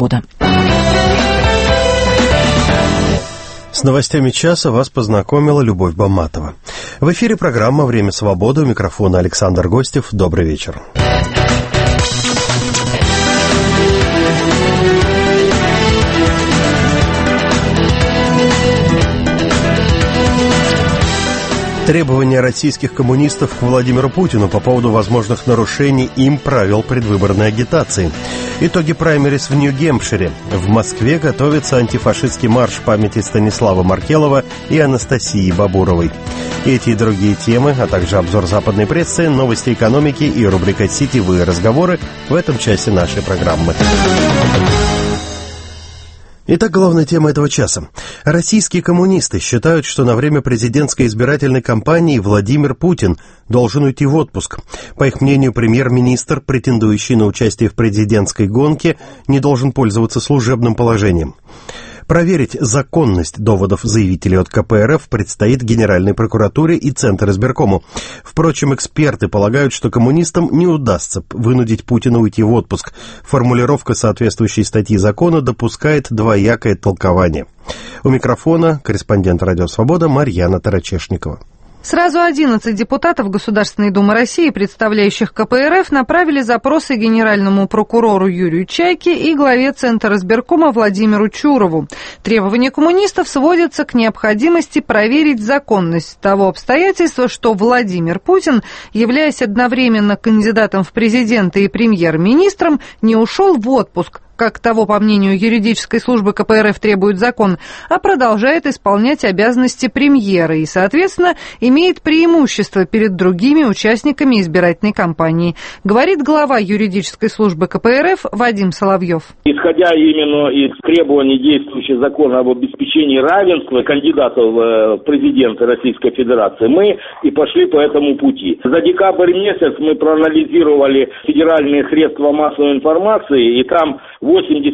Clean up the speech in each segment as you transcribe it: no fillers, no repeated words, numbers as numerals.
«Свобода». С новостями часа вас познакомила Любовь Баматова. В эфире программа «Время свободы». У микрофона Александр Гостев. Добрый вечер. Требования российских коммунистов к Владимиру Путину по поводу возможных нарушений им правил предвыборной агитации. Итоги праймериз в Нью-Гэмпшире. В Москве готовится антифашистский марш памяти Станислава Маркелова и Анастасии Бабуровой. Эти и другие темы, а также обзор западной прессы, новости экономики и рубрика «Сетевые разговоры» в этом часе нашей программы. Итак, главная тема этого часа. Российские коммунисты считают, что на время президентской избирательной кампании Владимир Путин должен уйти в отпуск. По их мнению, премьер-министр, претендующий на участие в президентской гонке, не должен пользоваться служебным положением. Проверить законность доводов заявителей от КПРФ предстоит Генеральной прокуратуре и Центризбиркому. Впрочем, эксперты полагают, что коммунистам не удастся вынудить Путина уйти в отпуск. Формулировка соответствующей статьи закона допускает двоякое толкование. У микрофона корреспондент «Радио Свобода» Марьяна Тарачешникова. Сразу 11 депутатов Государственной Думы России, представляющих КПРФ, направили запросы генеральному прокурору Юрию Чайке и главе Центризбиркома Владимиру Чурову. Требования коммунистов сводятся к необходимости проверить законность того обстоятельства, что Владимир Путин, являясь одновременно кандидатом в президенты и премьер-министром, не ушел в отпуск, как того, по мнению юридической службы КПРФ, требует закон, а продолжает исполнять обязанности премьера и, соответственно, имеет преимущество перед другими участниками избирательной кампании, говорит глава юридической службы КПРФ Вадим Соловьев. Исходя именно из требований действующего закона об обеспечении равенства кандидатов в президенты Российской Федерации, мы и пошли по этому пути. За декабрь месяц мы проанализировали федеральные средства массовой информации, и там 82%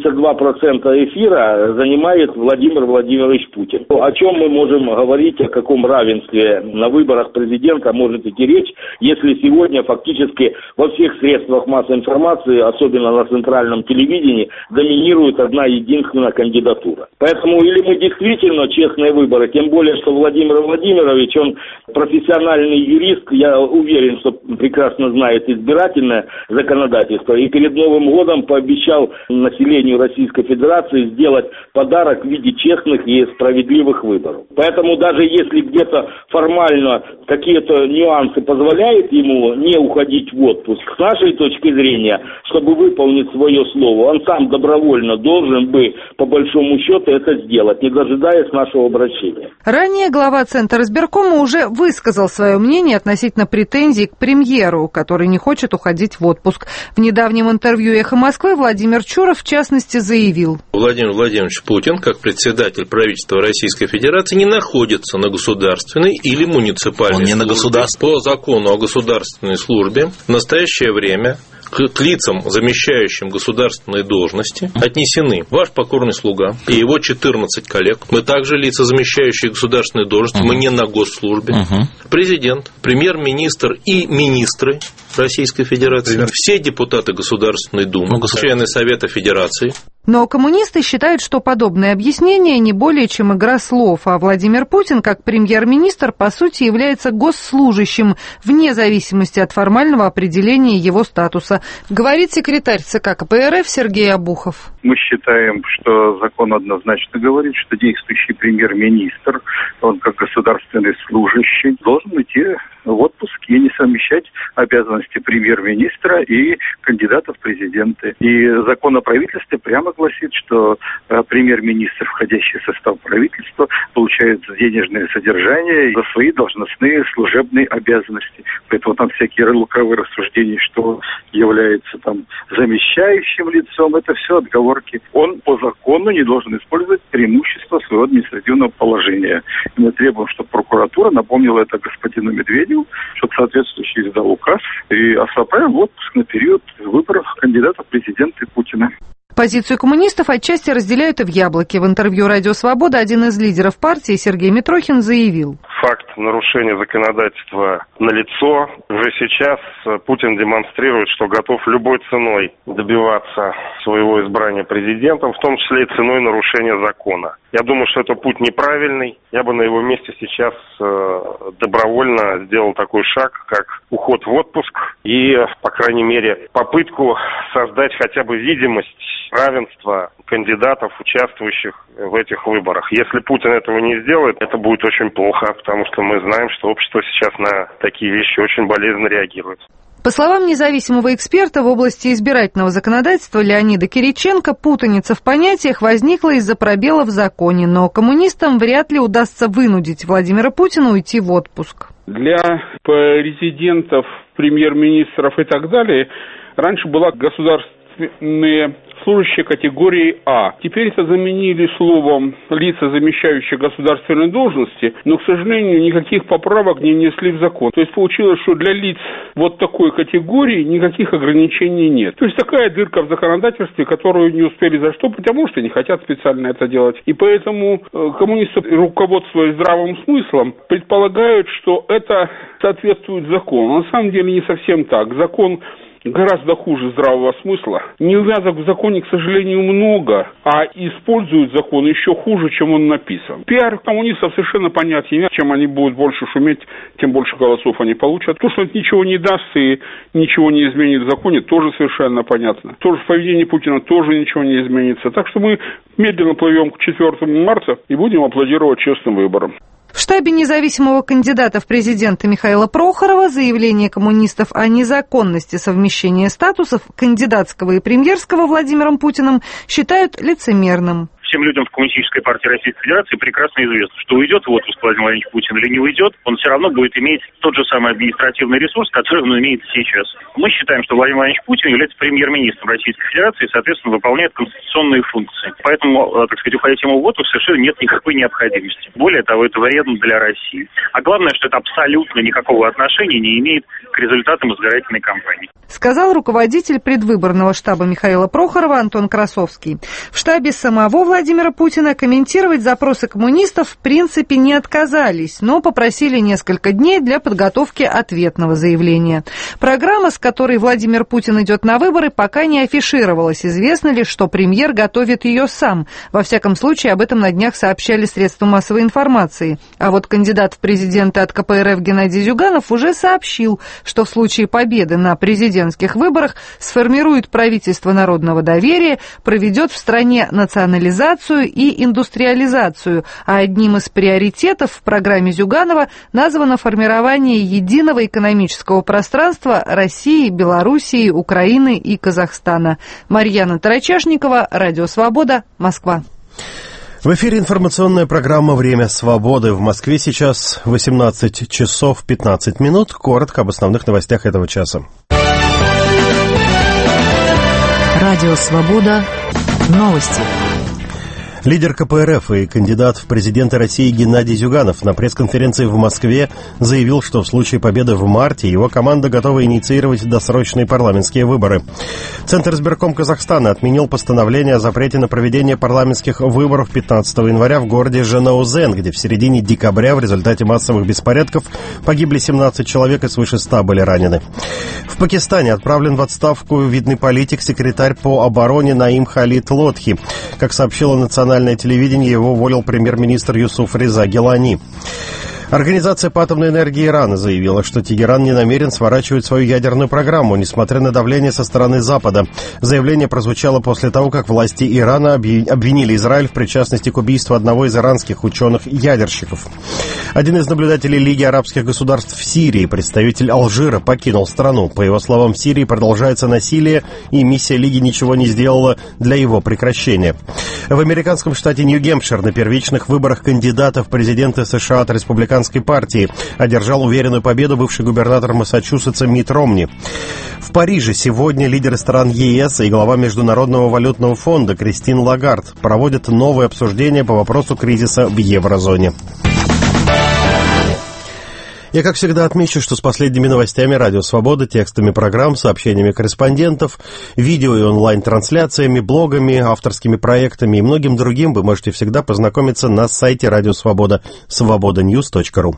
эфира занимает Владимир Владимирович Путин. О чем мы можем говорить, о каком равенстве на выборах президента может идти речь, если сегодня фактически во всех средствах массовой информации, особенно на центральном телевидении, доминирует одна единственная кандидатура. Поэтому или мы действительно честные выборы, тем более, что Владимир Владимирович, он профессиональный юрист, я уверен, что прекрасно знает избирательное законодательство, и перед Новым годом пообещал населению Российской Федерации сделать подарок в виде честных и справедливых выборов. Поэтому даже если где-то формально какие-то нюансы позволяют ему не уходить в отпуск, с нашей точки зрения, чтобы выполнить свое слово, он сам добровольно должен бы, по большому счету, это сделать, не дожидаясь нашего обращения. Ранее глава Центризбиркома уже высказал свое мнение относительно претензий к премьеру, который не хочет уходить в отпуск. В недавнем интервью «Эхо Москвы» Владимир Чуров, в частности, заявил: Владимир Владимирович Путин, как председатель правительства Российской Федерации, не находится на государственной или муниципальной службе. По закону о государственной службе в настоящее время к лицам, замещающим государственные должности, отнесены ваш покорный слуга и его 14 коллег. Мы также лица, замещающие государственные должности, мы не на госслужбе. Президент, премьер-министр и министры Российской Федерации, все депутаты Государственной Думы, члены Совета Федерации. Но коммунисты считают, что подобное объяснение не более чем игра слов, а Владимир Путин, как премьер-министр, по сути, является госслужащим, вне зависимости от формального определения его статуса, говорит секретарь ЦК КПРФ Сергей Обухов. Мы считаем, что закон однозначно говорит, что действующий премьер-министр, он как государственный служащий, должен идти в отпуск и не совмещать обязанности премьер-министра и кандидата в президенты. И закон о правительстве прямо гласит, что премьер-министр, входящий в состав правительства, получает денежное содержание за свои должностные служебные обязанности. Поэтому там всякие лукавые рассуждения, что является там замещающим лицом, это все отговорки. Он по закону не должен использовать преимущество своего административного положения. И мы требуем, чтобы прокуратура напомнила это господину Медведеву, чтобы соответствующий издал указ и отправил в отпуск на период выборов кандидата в президенты Путина. Позицию коммунистов отчасти разделяют и в «Яблоке». В интервью «Радио Свобода» один из лидеров партии, Сергей Митрохин, заявил: факт нарушения законодательства налицо. Уже сейчас Путин демонстрирует, что готов любой ценой добиваться своего избрания президентом, в том числе и ценой нарушения закона. Я думаю, что это путь неправильный. Я бы на его месте сейчас добровольно сделал такой шаг, как уход в отпуск и, по крайней мере, попытку создать хотя бы видимость равенства кандидатов, участвующих в этих выборах. Если Путин этого не сделает, это будет очень плохо, потому что мы знаем, что общество сейчас на такие вещи очень болезненно реагирует. По словам независимого эксперта в области избирательного законодательства Леонида Кириченко, путаница в понятиях возникла из-за пробела в законе, но коммунистам вряд ли удастся вынудить Владимира Путина уйти в отпуск. Для президентов, премьер-министров и так далее раньше была государственная служащие категории А. Теперь это заменили словом «лица, замещающие государственные должности», но, к сожалению, никаких поправок не внесли в закон. То есть получилось, что для лиц вот такой категории никаких ограничений нет. То есть такая дырка в законодательстве, которую не успели заштопать, а может и не хотят специально это делать. И поэтому коммунисты, руководствуясь здравым смыслом, предполагают, что это соответствует закону. На самом деле не совсем так. Закон гораздо хуже здравого смысла. Неувязок в законе, к сожалению, много, а используют закон еще хуже, чем он написан. Пиар коммунистов совершенно понятен. Чем они будут больше шуметь, тем больше голосов они получат. То, что это ничего не даст и ничего не изменит в законе, тоже совершенно понятно. Тоже в поведении Путина тоже ничего не изменится. Так что мы медленно плывем к 4 марта и будем аплодировать честным выборам. В штабе независимого кандидата в президенты Михаила Прохорова заявление коммунистов о незаконности совмещения статусов кандидатского и премьерского Владимиром Путиным считают лицемерным. Всем людям в Коммунистической партии Российской Федерации прекрасно известно, что уйдет в отпуск Владимир Владимирович Путин или не уйдет, он все равно будет иметь тот же самый административный ресурс, который он имеет сейчас. Мы считаем, что Владимир Владимирович Путин является премьер-министром Российской Федерации и, соответственно, выполняет конституционные функции. Поэтому, так сказать, уходить ему в отпуск совершенно нет никакой необходимости. Более того, это вредно для России. А главное, что это абсолютно никакого отношения не имеет к результатам избирательной кампании. Сказал руководитель предвыборного штаба Михаила Прохорова Антон Красовский. В штабе самого Владимира Путина комментировать запросы коммунистов в принципе не отказались, но попросили несколько дней для подготовки ответного заявления. Программа, с которой Владимир Путин идет на выборы, пока не афишировалась. Известно лишь, что премьер готовит ее сам. Во всяком случае, об этом на днях сообщали средства массовой информации. А вот кандидат в президенты от КПРФ Геннадий Зюганов уже сообщил, что в случае победы на президентских выборах сформирует правительство народного доверия, проведет в стране национализацию и индустриализацию, а одним из приоритетов в программе Зюганова названо формирование единого экономического пространства России, Белоруссии, Украины и Казахстана. Марьяна Тарачешникова, Радио Свобода, Москва. В эфире информационная программа «Время свободы». В Москве сейчас 18 часов 15 минут. Коротко об основных новостях этого часа. Радио «Свобода». Новости. Лидер КПРФ и кандидат в президенты России Геннадий Зюганов на пресс-конференции в Москве заявил, что в случае победы в марте его команда готова инициировать досрочные парламентские выборы. Центр избирком Казахстана отменил постановление о запрете на проведение парламентских выборов 15 января в городе Жанаузен, где в середине декабря в результате массовых беспорядков погибли 17 человек и свыше 100 были ранены. В Пакистане отправлен в отставку видный политик, секретарь по обороне Наим Халид Лотхи. Как сообщила национальное телевидение, его уволил премьер-министр Юсуф Реза Гилани. Организация по атомной энергии Ирана заявила, что Тегеран не намерен сворачивать свою ядерную программу, несмотря на давление со стороны Запада. Заявление прозвучало после того, как власти Ирана обвинили Израиль в причастности к убийству одного из иранских ученых-ядерщиков. Один из наблюдателей Лиги арабских государств в Сирии, представитель Алжира, покинул страну. По его словам, в Сирии продолжается насилие, и миссия Лиги ничего не сделала для его прекращения. В американском штате Нью-Гэмпшир на первичных выборах кандидата в президенты США от республиканской партии одержал уверенную победу бывший губернатор Массачусетса Митт Ромни. В Париже сегодня лидеры стран ЕС и глава Международного валютного фонда Кристин Лагард проводят новые обсуждения по вопросу кризиса в еврозоне. Я, как всегда, отмечу, что с последними новостями «Радио Свобода», текстами программ, сообщениями корреспондентов, видео и онлайн-трансляциями, блогами, авторскими проектами и многим другим вы можете всегда познакомиться на сайте «Радио Свобода» svobodanews.ru.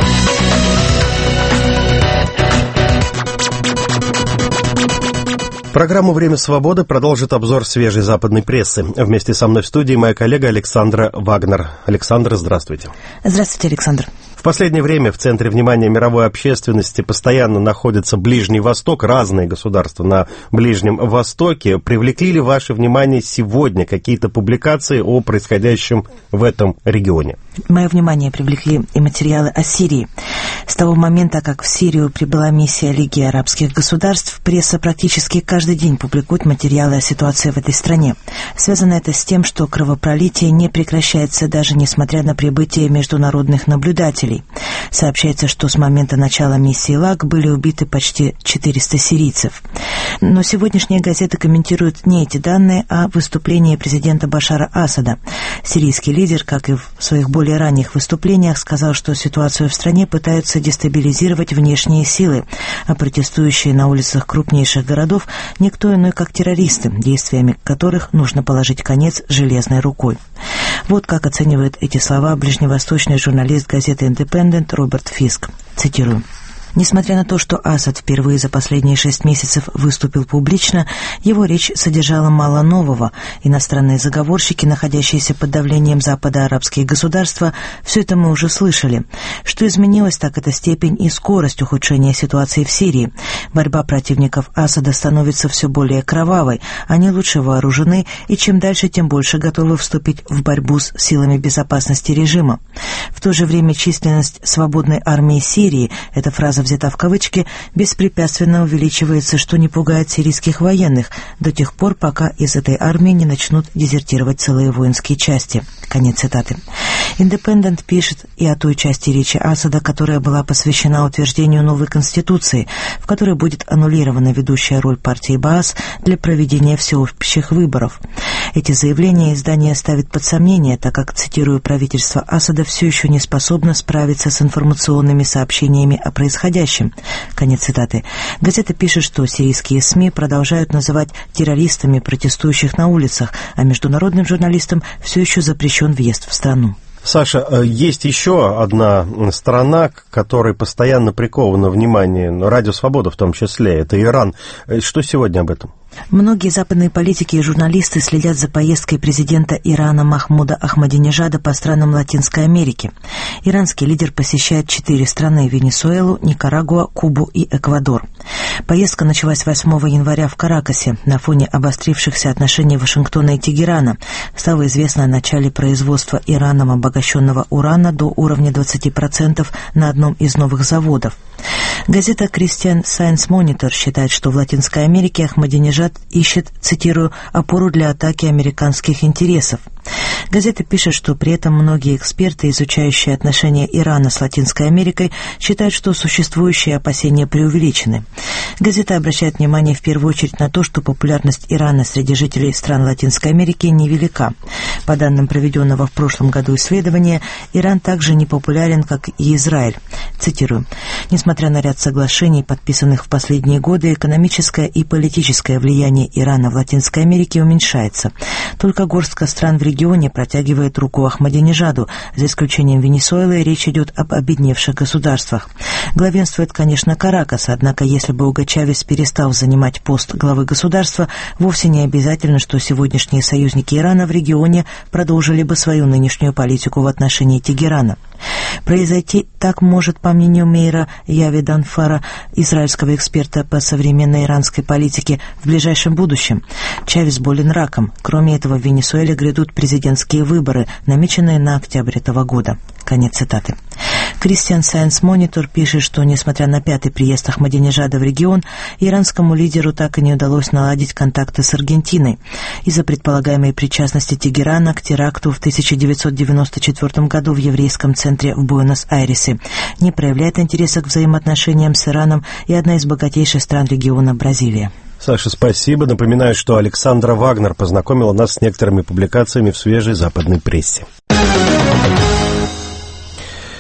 Программу «Время свободы» продолжит обзор свежей западной прессы. Вместе со мной в студии моя коллега Александра Вагнер. Александра, здравствуйте. Здравствуйте, Александр. В последнее время в центре внимания мировой общественности постоянно находится Ближний Восток, разные государства на Ближнем Востоке. Привлекли ли ваше внимание сегодня какие-то публикации о происходящем в этом регионе? Мое внимание привлекли и материалы о Сирии. С того момента, как в Сирию прибыла миссия Лиги арабских государств, пресса практически каждый день публикует материалы о ситуации в этой стране. Связано это с тем, что кровопролитие не прекращается даже несмотря на прибытие международных наблюдателей. Сообщается, что с момента начала миссии ЛАГ были убиты почти 400 сирийцев. Но сегодняшние газеты комментируют не эти данные, а выступление президента Башара Асада. Сирийский лидер, как и в своих более ранних выступлениях, сказал, что ситуацию в стране пытаются дестабилизировать внешние силы, а протестующие на улицах крупнейших городов никто иной, как террористы, действиями которых нужно положить конец железной рукой. Вот как оценивает эти слова ближневосточный журналист газеты «Индепендент» Роберт Фиск. Цитирую. Несмотря на то, что Асад впервые за последние 6 месяцев выступил публично, его речь содержала мало нового. Иностранные заговорщики, находящиеся под давлением Запада арабские государства, все это мы уже слышали. Что изменилось, так это степень и скорость ухудшения ситуации в Сирии. Борьба противников Асада становится все более кровавой, они лучше вооружены и чем дальше, тем больше готовы вступить в борьбу с силами безопасности режима. В то же время численность свободной армии Сирии, эта фраза взята в кавычки, беспрепятственно увеличивается, что не пугает сирийских военных до тех пор, пока из этой армии не начнут дезертировать целые воинские части. Конец цитаты. «Индепендент» пишет и о той части речи Асада, которая была посвящена утверждению новой конституции, в которой будет аннулирована ведущая роль партии Баас для проведения всеобщих выборов. Эти заявления издание ставит под сомнение, так как, цитирую, правительство Асада все еще не способно справиться с информационными сообщениями о происходящем. Конец цитаты. Газета пишет, что сирийские СМИ продолжают называть террористами протестующих на улицах, а международным журналистам все еще запрещен въезд в страну. Саша, есть еще одна страна, к которой постоянно приковано внимание, Радио Свобода в том числе, это Иран. Что сегодня об этом? Многие западные политики и журналисты следят за поездкой президента Ирана Махмуда Ахмадинежада по странам Латинской Америки. Иранский лидер посещает 4 страны – Венесуэлу, Никарагуа, Кубу и Эквадор. Поездка началась 8 января в Каракасе на фоне обострившихся отношений Вашингтона и Тегерана. Стало известно о начале производства Ираном обогащенного урана до уровня 20% на одном из новых заводов. Газета Christian Science Monitor считает, что в Латинской Америке Ахмадинежад ищет, цитирую, опору для атаки американских интересов. Газета пишет, что при этом многие эксперты, изучающие отношения Ирана с Латинской Америкой, считают, что существующие опасения преувеличены. Газета обращает внимание в первую очередь на то, что популярность Ирана среди жителей стран Латинской Америки невелика. По данным проведенного в прошлом году исследования, Иран также не популярен, как и Израиль. Цитирую. Несмотря на ряд соглашений, подписанных в последние годы, экономическое и политическое влияние Ирана в Латинской Америке уменьшается. Только горстка стран в регионе протягивает руку Ахмадинежаду. За исключением Венесуэлы, речь идет об обедневших государствах. Главенствует, конечно, Каракас, однако если бы Уго Чавес перестал занимать пост главы государства, вовсе не обязательно, что сегодняшние союзники Ирана в регионе продолжили бы свою нынешнюю политику в отношении Тегерана. Произойти так может, по мнению Мейра Яви Данфара, израильского эксперта по современной иранской политике, в ближайшем будущем. Чавес болен раком. Кроме этого, в Венесуэле грядут президентские выборы, намеченные на октябрь этого года. Конец цитаты. Christian Science Monitor пишет, что, несмотря на 5-й приезд Ахмадинежада в регион, иранскому лидеру так и не удалось наладить контакты с Аргентиной. Из-за предполагаемой причастности Тегерана к теракту в 1994 году в еврейском центре в Буэнос-Айресе не проявляет интереса к взаимоотношениям с Ираном и одна из богатейших стран региона Бразилия. Саша, спасибо. Напоминаю, что Александра Вагнер познакомила нас с некоторыми публикациями в свежей западной прессе.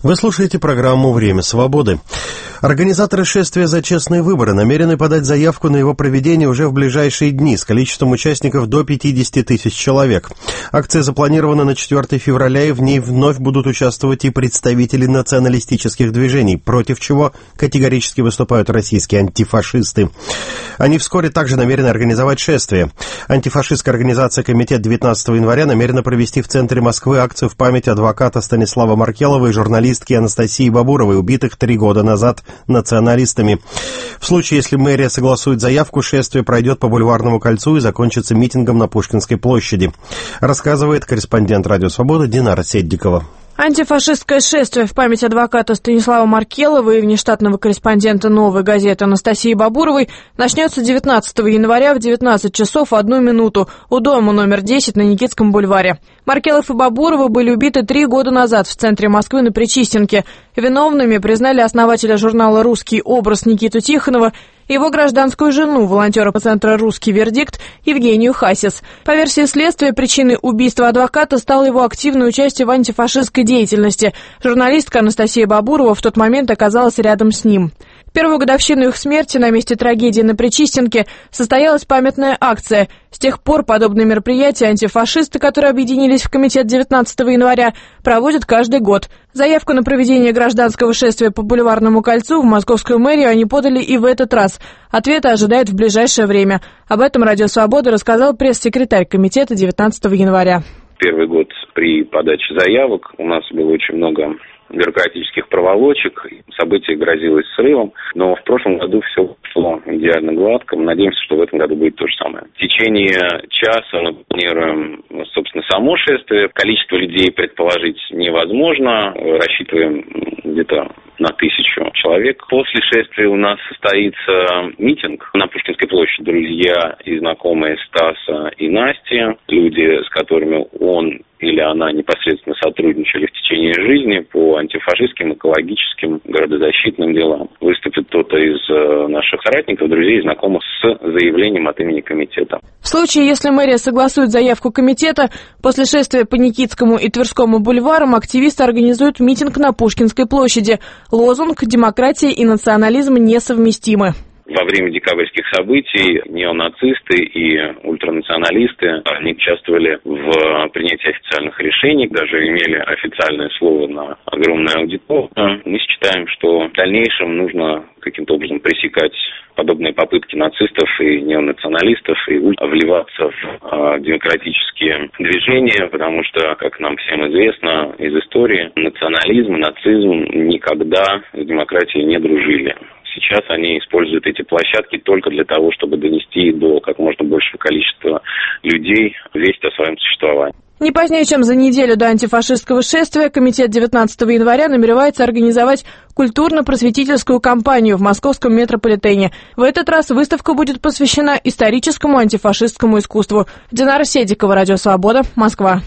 Вы слушаете программу «Время свободы». Организаторы шествия за честные выборы намерены подать заявку на его проведение уже в ближайшие дни с количеством участников до 50 тысяч человек. Акция запланирована на 4 февраля, и в ней вновь будут участвовать и представители националистических движений, против чего категорически выступают российские антифашисты. Они вскоре также намерены организовать шествие. Антифашистская организация «Комитет» 19 января намерена провести в центре Москвы акцию в память адвоката Станислава Маркелова и журналистки Анастасии Бабуровой, убитых 3 года назад националистами. В случае, если мэрия согласует заявку, шествие пройдет по Бульварному кольцу и закончится митингом на Пушкинской площади, рассказывает корреспондент «Радио Свобода» Динара Седдикова. Антифашистское шествие в память адвоката Станислава Маркелова и внештатного корреспондента «Новой газеты» Анастасии Бабуровой начнется 19 января в 19 часов 1 минуту у дома номер 10 на Никитском бульваре. Маркелов и Бабурова были убиты 3 года назад в центре Москвы на Причистенке. Виновными признали основателя журнала «Русский образ» Никиту Тихонова и его гражданскую жену, волонтера центра «Русский вердикт» Евгению Хасис. По версии следствия, причиной убийства адвоката стало его активное участие в антифашистской деятельности. Журналистка Анастасия Бабурова в тот момент оказалась рядом с ним. В первую годовщину их смерти на месте трагедии на Причистенке состоялась памятная акция. С тех пор подобные мероприятия антифашисты, которые объединились в комитет 19 января, проводят каждый год. Заявку на проведение гражданского шествия по Бульварному кольцу в московскую мэрию они подали и в этот раз. Ответа ожидают в ближайшее время. Об этом «Радио Свобода» рассказал пресс-секретарь комитета 19 января. Первый год при подаче заявок у нас было очень много бюрократических проволочек, событие грозилось срывом, но в прошлом году все шло идеально гладко. Мы надеемся, что в этом году будет то же самое. В течение часа мы планируем, собственно, само шествие. Количество людей предположить невозможно. Рассчитываем где-то на 1000 человек. После шествия у нас состоится митинг на Пушкинской площади. Друзья и знакомые Стаса и Насти, люди, с которыми он или она непосредственно сотрудничали в течение жизни по антифашистским, экологическим, городозащитным делам. Выступит кто-то из наших соратников, друзей и знакомых с заявлением от имени комитета. В случае, если мэрия согласует заявку комитета, после шествия по Никитскому и Тверскому бульварам активисты организуют митинг на Пушкинской площади. Лозунг «Демократия и национализм несовместимы». Во время декабрьских событий неонацисты и ультранационалисты, они участвовали в принятии официальных решений, даже имели официальное слово на огромную аудиторию. Мы считаем, что в дальнейшем нужно каким-то образом пресекать подобные попытки нацистов и неонационалистов и вливаться в демократические движения, потому что, как нам всем известно из истории, национализм, нацизм никогда с демократией не дружили. Сейчас они используют эти площадки только для того, чтобы донести до как можно большего количества людей весть о своем существовании. Не позднее, чем за неделю до антифашистского шествия, комитет 19 января намеревается организовать культурно-просветительскую кампанию в московском метрополитене. В этот раз выставка будет посвящена историческому антифашистскому искусству. Динара Седдикова, «Радио Свобода», Москва.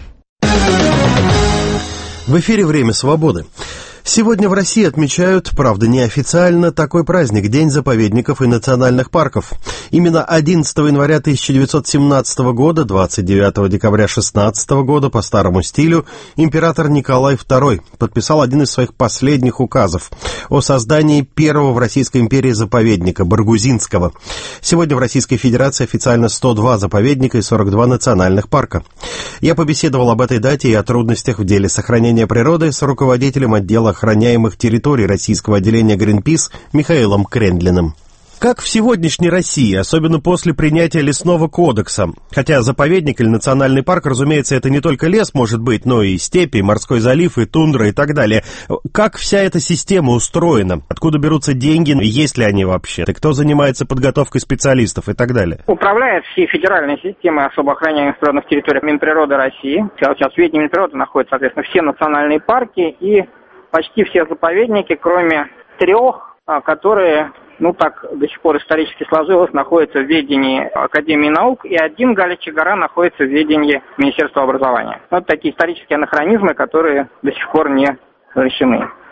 В эфире «Время свободы». Сегодня в России отмечают, правда неофициально, такой праздник – День заповедников и национальных парков. Именно 11 января 1917 года, 29 декабря 16 года по старому стилю император Николай II подписал один из своих последних указов о создании первого в Российской империи заповедника – Баргузинского. Сегодня в Российской Федерации официально 102 заповедника и 42 национальных парка. Я побеседовал об этой дате и о трудностях в деле сохранения природы с руководителем отдела охраняемых территорий российского отделения Greenpeace Михаилом Крендлиным. Как в сегодняшней России, особенно после принятия лесного кодекса, хотя заповедник или национальный парк, разумеется, это не только лес может быть, но и степи, морской залив, и тундра, и так далее. Как вся эта система устроена? Откуда берутся деньги? Есть ли они вообще? И кто занимается подготовкой специалистов и так далее? Управляет всей федеральной системой особо охраняемых природных территорий Минприроды России. Сейчас в ведении Минприроды находятся, соответственно, все национальные парки и почти все заповедники, кроме 3, которые... так до сих пор исторически сложилось, находится в ведении Академии наук, и 1 Галичья гора находится в ведении Министерства образования. Вот такие исторические анахронизмы, которые до сих пор не разрешены.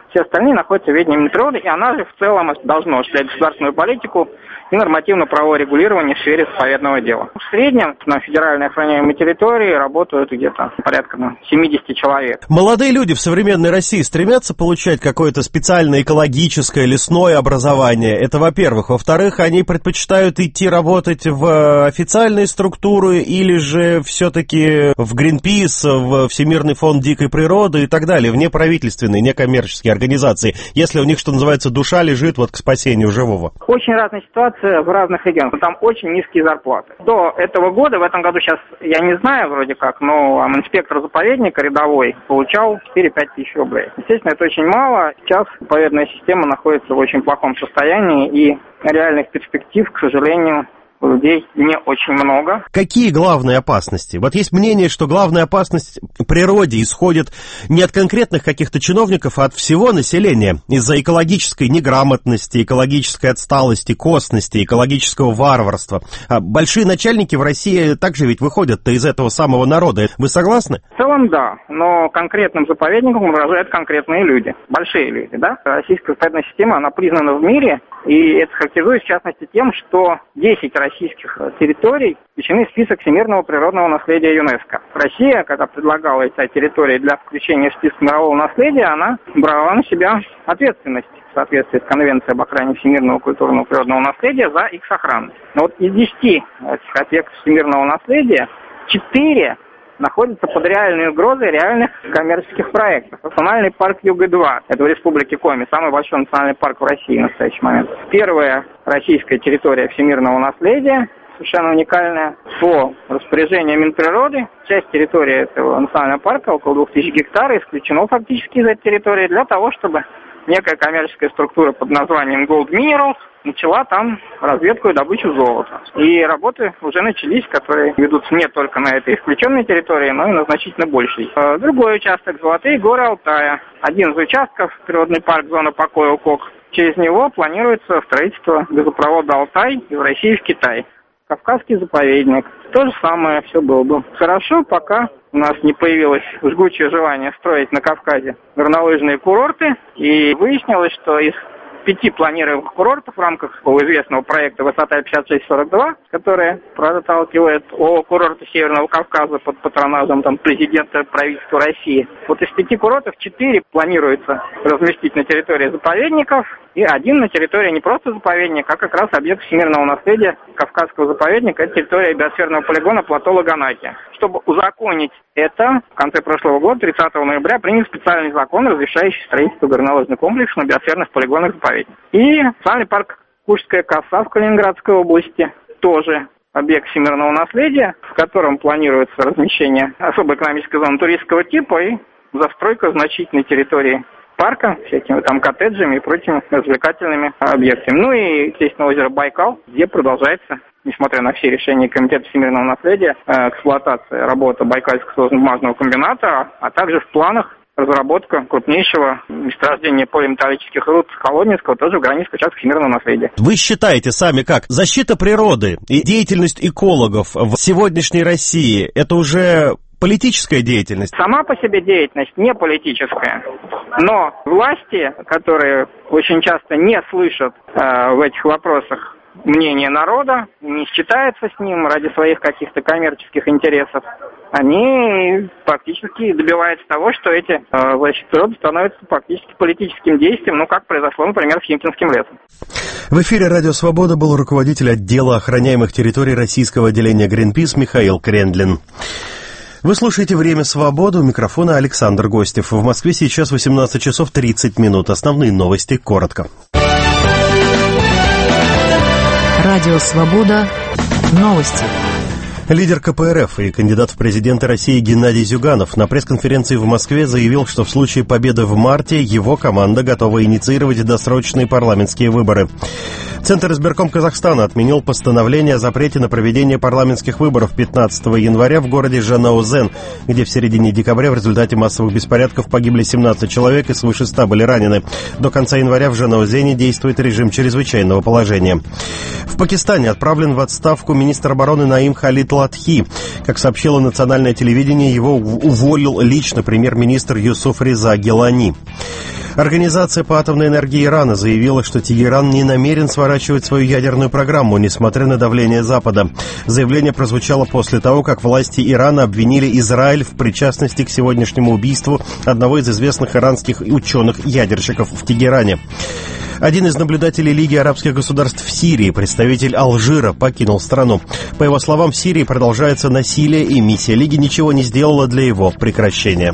Все остальные находятся в ведении Минприроды, и она же в целом должна осуществлять государственную политику и нормативно-правовое регулирование в сфере заповедного дела. В среднем на федеральной охраняемой территории работают где-то порядка 70 человек. Молодые люди в современной России стремятся получать какое-то специальное экологическое, лесное образование. Это, во-первых. Во-вторых, они предпочитают идти работать в официальные структуры или же все-таки в Greenpeace, в Всемирный фонд дикой природы и так далее, в неправительственные, некоммерческие организации, если у них, что называется, душа лежит вот к спасению живого. Очень разная ситуация в разных регионах. Там очень низкие зарплаты. До этого года, в этом году сейчас, я не знаю вроде как, но инспектор заповедника рядовой получал 4-5 тысяч рублей. Естественно, это очень мало. Сейчас заповедная система находится в очень плохом состоянии, и реальных перспектив, к сожалению, у людей не очень много. Какие главные опасности? Вот есть мнение, что главная опасность природе исходит не от конкретных каких-то чиновников, а от всего населения из-за экологической неграмотности, экологической отсталости, косности, экологического варварства. А большие начальники в России также ведь выходят-то из этого самого народа. Вы согласны? В целом, да. Но конкретным заповедникам угрожают конкретные люди. Большие люди, да? Российская заповедная система, она признана в мире, и это характеризуется, в частности, тем, что 10 российских территорий включены в список всемирного природного наследия ЮНЕСКО. Россия, когда предлагала эти территории для включения в список мирового наследия, она брала на себя ответственность в соответствии с Конвенцией об охране всемирного культурного природного наследия за их сохранность. Но вот из 10 этих объектов всемирного наследия 4 находится под реальной угрозой реальных коммерческих проектов. Национальный парк Юга-2, это в Республике Коми, самый большой национальный парк в России в настоящий момент. Первая российская территория всемирного наследия, совершенно уникальная, по распоряжению Минприроды. Часть территории этого национального парка, около 2000 гектаров, исключена фактически из этой территории для того, чтобы некая коммерческая структура под названием Gold Minerals начала там разведку и добычу золота. И работы уже начались, которые ведутся не только на этой исключенной территории, но и на значительно большей. Другой участок — Золотые горы Алтая. Один из участков — природный парк «Зона покоя УКОК». Через него планируется строительство газопровода «Алтай» из России в Китай. Кавказский заповедник. То же самое все было бы хорошо, пока у нас не появилось жгучее желание строить на Кавказе горнолыжные курорты. И выяснилось, что из 5 планируемых курортов в рамках известного проекта «Высота 5642», который проталкивает о курорты Северного Кавказа под патронажем президента правительства России. Вот из 5 курортов 4 планируется разместить на территории заповедников, и 1 на территории не просто заповедника, а как раз объект всемирного наследия Кавказского заповедника, это территория биосферного полигона плато Лаганаки. Чтобы узаконить это, в конце прошлого года, 30 ноября, принял специальный закон, разрешающий строительство горнолыжных комплексов на биосферных полигонах заповедника. И национальный парк Кушская коса в Калининградской области, тоже объект всемирного наследия, в котором планируется размещение особой экономической зоны туристского типа и застройка значительной территории парка, всякими там коттеджами и прочими развлекательными объектами. Ну и, естественно, озеро Байкал, где продолжается, несмотря на все решения Комитета всемирного наследия, эксплуатация работы Байкальского сложно-бумажного комбината, а также в планах разработка крупнейшего месторождения полиметаллических руд Холоднинского, тоже в границах участков всемирного наследия. Вы считаете сами как? Защита природы и деятельность экологов в сегодняшней России — это уже политическая деятельность? Сама по себе деятельность не политическая, но власти, которые очень часто не слышат в этих вопросах мнение народа, не считаются с ним ради своих каких-то коммерческих интересов, они фактически добиваются того, что эти защиты природы становятся фактически политическим действием, как произошло, например, с Химкинским лесом. В эфире «Радио Свобода» был руководитель отдела охраняемых территорий российского отделения Greenpeace Михаил Крендлин. Вы слушаете «Время свободы», у микрофона Александр Гостев. В Москве сейчас 18 часов 30 минут. Основные новости коротко. Радио «Свобода». Новости. Лидер КПРФ и кандидат в президенты России Геннадий Зюганов на пресс-конференции в Москве заявил, что в случае победы в марте его команда готова инициировать досрочные парламентские выборы. Центр избирком Казахстана отменил постановление о запрете на проведение парламентских выборов 15 января в городе Жанаузен, где в середине декабря в результате массовых беспорядков погибли 17 человек и свыше 100 были ранены. До конца января в Жанаузене действует режим чрезвычайного положения. В Пакистане отправлен в отставку министр обороны Наим Халид Латхи. Как сообщило национальное телевидение, его уволил лично премьер-министр Юсуф Реза Гилани. Организация по атомной энергии Ирана заявила, что Тегеран не намерен сворачивать свою ядерную программу, несмотря на давление Запада. Заявление прозвучало после того, как власти Ирана обвинили Израиль в причастности к сегодняшнему убийству одного из известных иранских ученых-ядерщиков в Тегеране. Один из наблюдателей Лиги арабских государств в Сирии, представитель Алжира, покинул страну. По его словам, в Сирии продолжается насилие, и миссия Лиги ничего не сделала для его прекращения.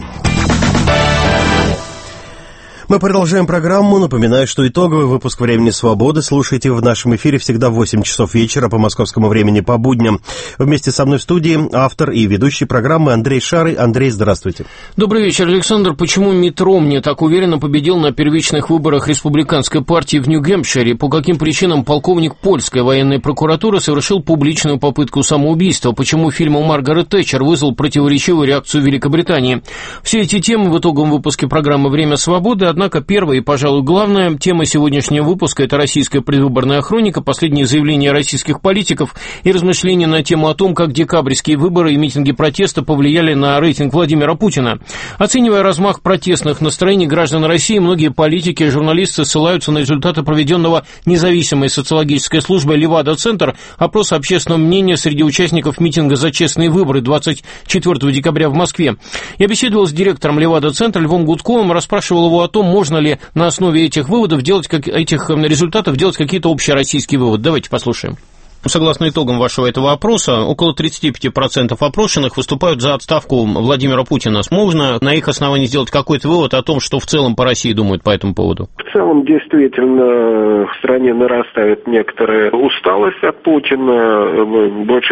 Мы продолжаем программу. Напоминаю, что итоговый выпуск «Времени свободы» слушайте в нашем эфире всегда в 8 часов вечера по московскому времени по будням. Вместе со мной в студии автор и ведущий программы Андрей Шарый. Андрей, здравствуйте. Добрый вечер, Александр. Почему Митт Ромни так уверенно победил на первичных выборах республиканской партии в Нью-Гэмпшире? По каким причинам полковник польской военной прокуратуры совершил публичную попытку самоубийства? Почему фильм о Маргарет Тэтчер вызвал противоречивую реакцию Великобритании? Все эти темы в итоговом выпуске программы «Время свободы». Однако первая и, пожалуй, главная тема сегодняшнего выпуска – это российская предвыборная хроника, последние заявления российских политиков и размышления на тему о том, как декабрьские выборы и митинги протеста повлияли на рейтинг Владимира Путина. Оценивая размах протестных настроений граждан России, многие политики и журналисты ссылаются на результаты проведенного независимой социологической службой «Левада-Центр» опроса общественного мнения среди участников митинга «За честные выборы» 24 декабря в Москве. Я беседовал с директором «Левада-Центра» Львом Гудковым, расспрашивал его о том, можно ли на основе этих выводов этих результатов делать какие-то общероссийские выводы. Давайте послушаем. Согласно итогам вашего этого опроса, около 35% опрошенных выступают за отставку Владимира Путина. Можно на их основании сделать какой-то вывод о том, что в целом по России думают по этому поводу? В целом, действительно, в стране нарастает некоторая усталость от Путина. Больше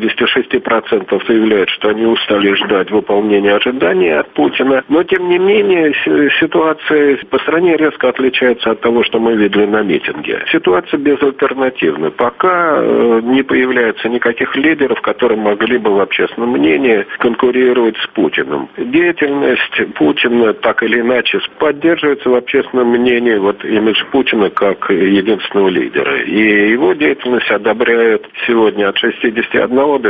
56% заявляют, что они устали ждать выполнения ожиданий от Путина. Но, тем не менее, ситуация по стране резко отличается от того, что мы видели на митинге. Ситуация безальтернативна. Пока не появляется никаких лидеров, которые могли бы в общественном мнении конкурировать с Путиным. Деятельность Путина так или иначе поддерживается в общественном мнении имидж Путина как единственного лидера. И его деятельность одобряют сегодня от 61 до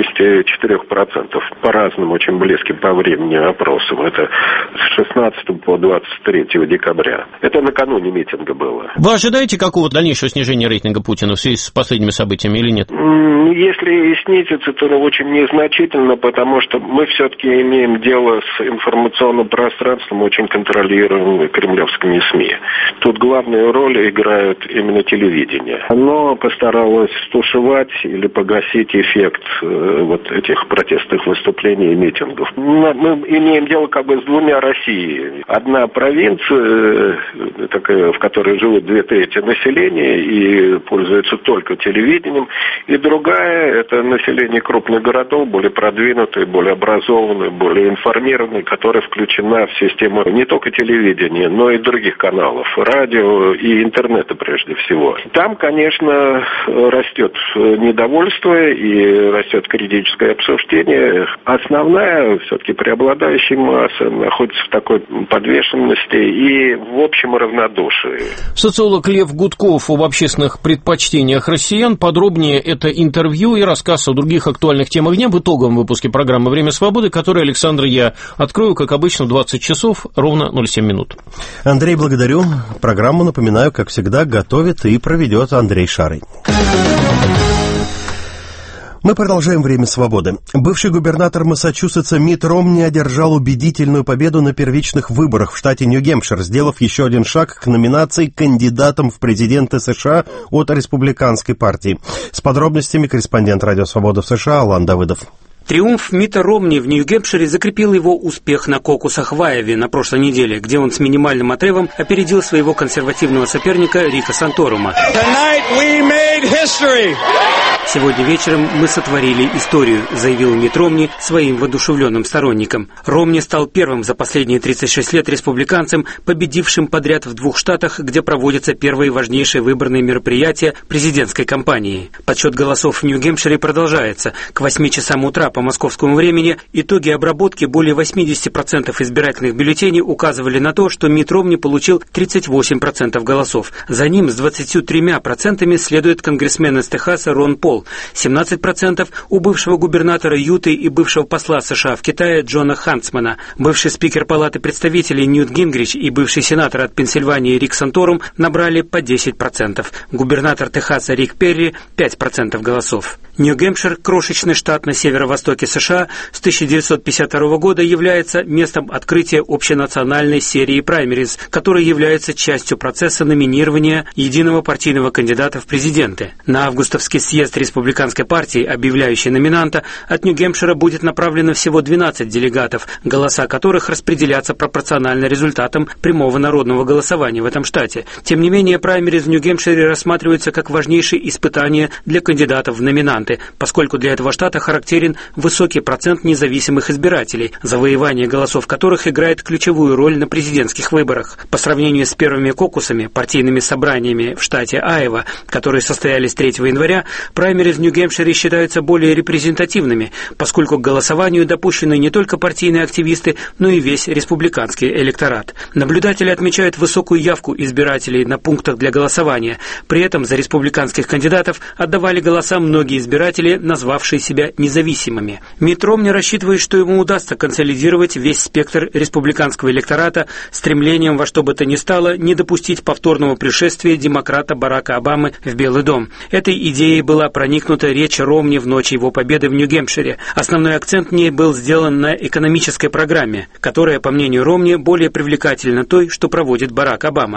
64%. По-разному, очень близким по времени опросам. Это с 16 по 23 декабря. Это накануне митинга было. Вы ожидаете какого-то дальнейшего снижения рейтинга Путина в связи с последними событиями или нет? Если и снизится, то очень незначительно, потому что мы все-таки имеем дело с информационным пространством, очень контролируемым кремлевскими СМИ. Тут главную роль играет именно телевидение. Оно постаралось стушевать или погасить эффект этих протестных выступлений и митингов. Мы имеем дело с двумя Россиями. Одна провинция, такая, в которой живут 2/3 населения и пользуется только телевидением, и другая – это население крупных городов, более продвинутые, более образованные, более информированные, которая включена в систему не только телевидения, но и других каналов, радио и интернета прежде всего. Там, конечно, растет недовольство и растет критическое обсуждение. Основная, все-таки преобладающая масса находится в такой подвешенности и в общем равнодушии. Социолог Лев Гудков об общественных предпочтениях россиян. Подробнее это интервью и рассказ о других актуальных темах дня в итоговом выпуске программы «Время свободы», который, Александр, я открою, как обычно, в 20 часов ровно 07 минут. Андрей, благодарю. Программу, напоминаю, как всегда, готовит и проведет Андрей Шарый. Мы продолжаем «Время свободы». Бывший губернатор Массачусетса Митт Ромни одержал убедительную победу на первичных выборах в штате Нью-Гэмпшир, сделав еще один шаг к номинации кандидатом в президенты США от республиканской партии. С подробностями корреспондент «Радио Свобода» в США Алан Давыдов. Триумф Митта Ромни в Нью-Гэмпшире закрепил его успех на кокусах в Айове на прошлой неделе, где он с минимальным отрывом опередил своего консервативного соперника Рика Санторума. «Сегодня вечером мы сотворили историю», заявил Митт Ромни своим воодушевленным сторонникам. Ромни стал первым за последние 36 лет республиканцем, победившим подряд в 2 штатах, где проводятся первые важнейшие выборные мероприятия президентской кампании. Подсчет голосов в Нью-Гэмпшире продолжается. К 8 часам утра по московскому времени, итоги обработки более 80% избирательных бюллетеней указывали на то, что Митт Ромни получил 38% голосов. За ним с 23% следует конгрессмен из Техаса Рон Пол, 17% у бывшего губернатора Юты и бывшего посла США в Китае Джона Хантсмана. Бывший спикер Палаты представителей Ньют Гингрич и бывший сенатор от Пенсильвании Рик Санторум набрали по 10%. Губернатор Техаса Рик Перри – 5% голосов. Нью-Гэмпшир, крошечный штат на северо-востоке США, с 1952 года является местом открытия общенациональной серии праймериз, которая является частью процесса номинирования единого партийного кандидата в президенты. На августовский съезд республиканской партии, объявляющий номинанта, от Нью-Гэмпшира будет направлено всего 12 делегатов, голоса которых распределятся пропорционально результатам прямого народного голосования в этом штате. Тем не менее, праймериз в Нью-Гэмпшире рассматриваются как важнейшее испытание для кандидатов в номинанты, поскольку для этого штата характерен высокий процент независимых избирателей, завоевание голосов которых играет ключевую роль на президентских выборах. По сравнению с первыми кокусами, партийными собраниями в штате Айова, которые состоялись 3 января, праймериз в Нью-Гэмпшире считаются более репрезентативными, поскольку к голосованию допущены не только партийные активисты, но и весь республиканский электорат. Наблюдатели отмечают высокую явку избирателей на пунктах для голосования. При этом за республиканских кандидатов отдавали голоса многие избиратели, назвавшие себя независимыми. Митт Ромни рассчитывает, что ему удастся консолидировать весь спектр республиканского электората стремлением во что бы то ни стало не допустить повторного пришествия демократа Барака Обамы в Белый дом. Этой идеей была проникнута речь Ромни в ночь его победы в Нью-Гэмпшире. Основной акцент в ней был сделан на экономической программе, которая, по мнению Ромни, более привлекательна той, что проводит Барак Обама.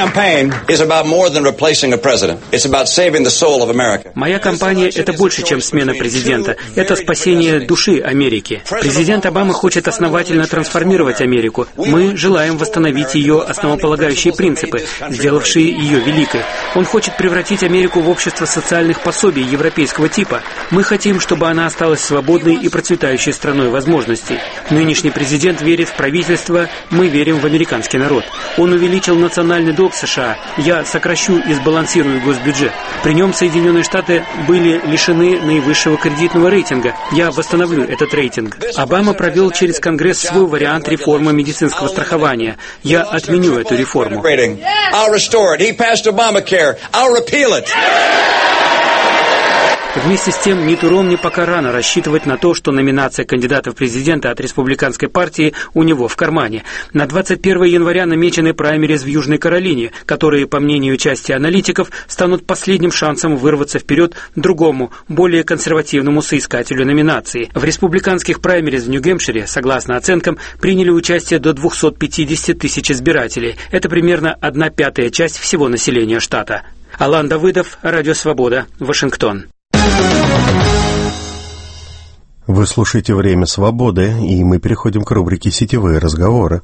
Моя кампания – это больше, чем смена президента. Это спасение души Америки. Президент Обама хочет основательно трансформировать Америку. Мы желаем восстановить ее основополагающие принципы, сделавшие ее великой. Он хочет превратить Америку в общество социальных пособий европейского типа. Мы хотим, чтобы она осталась свободной и процветающей страной возможностей. Нынешний президент верит в правительство, мы верим в американский народ. Он увеличил национальный долг США. Я сокращу и сбалансирую госбюджет. При нем Соединенные Штаты были лишены наивысшего кредитного рейтинга. Я восстановлю этот рейтинг. Обама провел через Конгресс свой вариант реформы медицинского страхования. Я отменю эту реформу. Вместе с тем, Митту Ромни пока рано рассчитывать на то, что номинация кандидата в президенты от республиканской партии у него в кармане. На 21 января намечены праймериз в Южной Каролине, которые, по мнению части аналитиков, станут последним шансом вырваться вперед другому, более консервативному соискателю номинации. В республиканских праймериз в Нью-Гэмпшире, согласно оценкам, приняли участие до 250 тысяч избирателей. Это примерно 1/5 часть всего населения штата. Алан Давыдов, Радио Свобода, Вашингтон. Вы слушаете «Время свободы», и мы переходим к рубрике «Сетевые разговоры».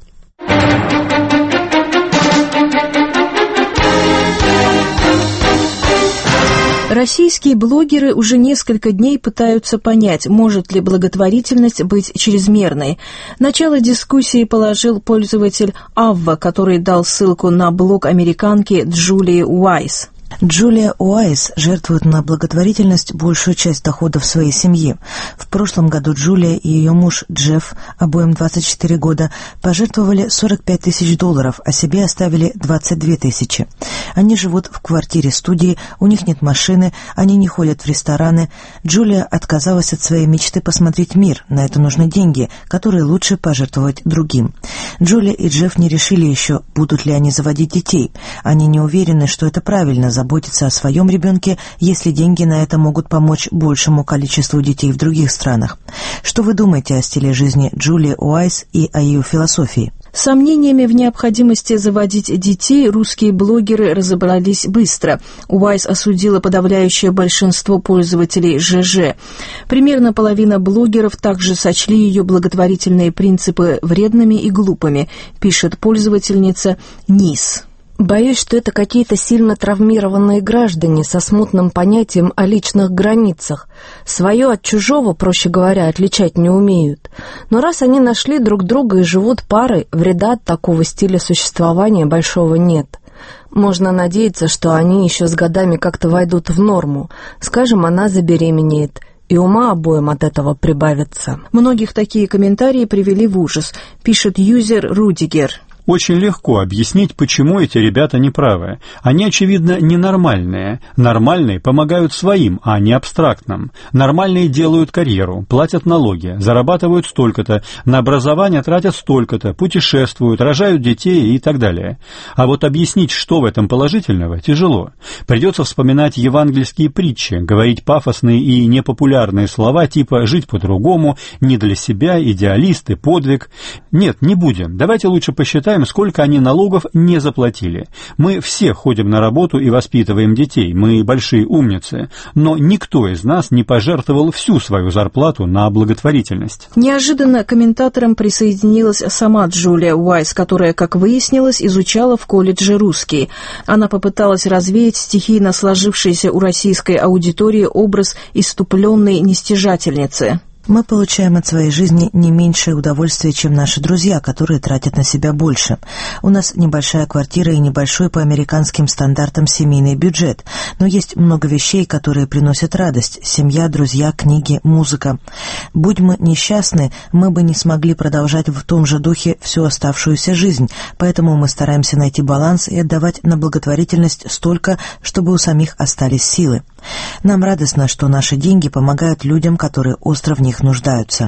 Российские блогеры уже несколько дней пытаются понять, может ли благотворительность быть чрезмерной. Начало дискуссии положил пользователь Авва, который дал ссылку на блог американки Джулии Уайс. Джулия Уайс жертвует на благотворительность большую часть доходов своей семьи. В прошлом году Джулия и ее муж Джефф, обоим 24 года, пожертвовали $45 тысяч, а себе оставили 22 тысячи. Они живут в квартире-студии, у них нет машины, они не ходят в рестораны. Джулия отказалась от своей мечты посмотреть мир, на это нужны деньги, которые лучше пожертвовать другим. Джулия и Джефф не решили еще, будут ли они заводить детей. Они не уверены, что это правильно – заботиться о своем ребенке, если деньги на это могут помочь большему количеству детей в других странах. Что вы думаете о стиле жизни Джулии Уайс и о ее философии? С сомнениями в необходимости заводить детей русские блогеры разобрались быстро. Уайс осудила подавляющее большинство пользователей ЖЖ. Примерно половина блогеров также сочли ее благотворительные принципы вредными и глупыми, пишет пользовательница Низ. Боюсь, что это какие-то сильно травмированные граждане со смутным понятием о личных границах. Свое от чужого, проще говоря, отличать не умеют. Но раз они нашли друг друга и живут парой, вреда от такого стиля существования большого нет. Можно надеяться, что они еще с годами как-то войдут в норму. Скажем, она забеременеет. и ума обоим от этого прибавится. Многих такие комментарии привели в ужас, пишет юзер Рудигер. Очень легко объяснить, почему эти ребята неправы. Они, очевидно, ненормальные. Нормальные помогают своим, а не абстрактным. Нормальные делают карьеру, платят налоги, зарабатывают столько-то, на образование тратят столько-то, путешествуют, рожают детей и так далее. А вот объяснить, что в этом положительного, тяжело. Придется вспоминать евангельские притчи, говорить пафосные и непопулярные слова типа «жить по-другому», «не для себя», «идеалисты», «подвиг». Нет, не будем. Давайте лучше посчитаем, сколько они налогов не заплатили. Мы все ходим на работу и воспитываем детей, мы большие умницы, но никто из нас не пожертвовал всю свою зарплату на благотворительность. Неожиданно к комментаторам присоединилась сама Джулия Уайс, которая, как выяснилось, изучала в колледже русский. Она попыталась развеять стихийно сложившийся у российской аудитории образ исступленной нестяжательницы. Мы получаем от своей жизни не меньшее удовольствие, чем наши друзья, которые тратят на себя больше. У нас небольшая квартира и небольшой по американским стандартам семейный бюджет, но есть много вещей, которые приносят радость: семья, друзья, книги, музыка. Будь мы несчастны, мы бы не смогли продолжать в том же духе всю оставшуюся жизнь, поэтому мы стараемся найти баланс и отдавать на благотворительность столько, чтобы у самих остались силы. Нам радостно, что наши деньги помогают людям, которые остро в них нуждаются.